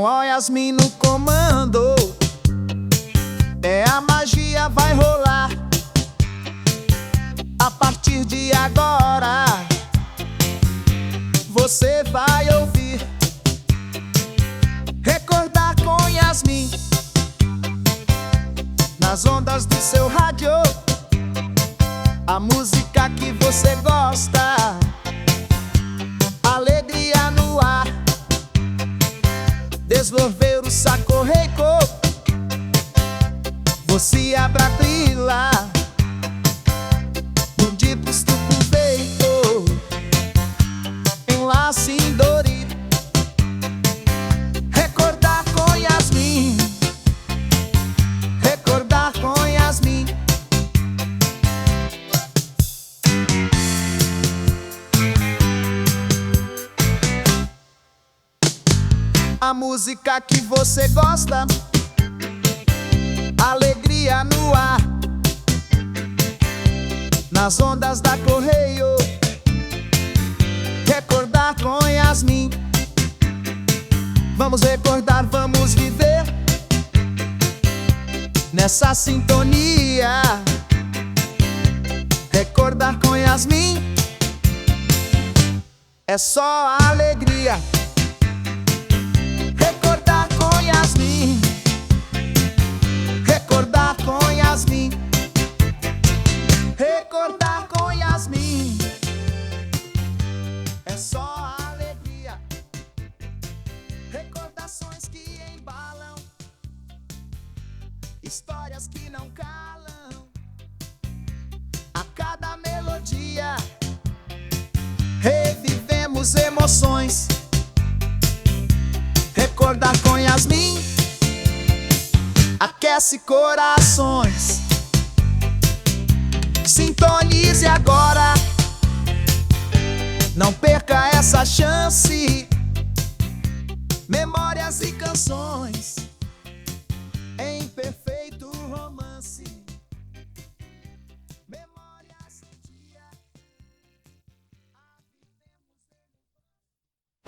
Com a Yasmin no comando, a magia vai rolar. A partir de agora, você vai ouvir Recordar com Yasmin nas ondas do seu rádio. A música que você gosta, alegria no ar, desenvolver o saco reico, você abra brila, bandidos do peito, enlace indori. Recordar com Yasmin, recordar com Yasmin. A música que você gosta, alegria no ar, nas ondas da Correio. Recordar com Yasmin. Vamos recordar, vamos viver nessa sintonia. Recordar com Yasmin é só alegria. Recordar com Yasmin, recordar com Yasmin, recordar com Yasmin é só alegria. Recordações que embalam, histórias que não calam. A cada melodia revivemos emoções. Recordar com Yasmin aquece corações. Sintonize agora, não perca essa chance. Memórias e canções.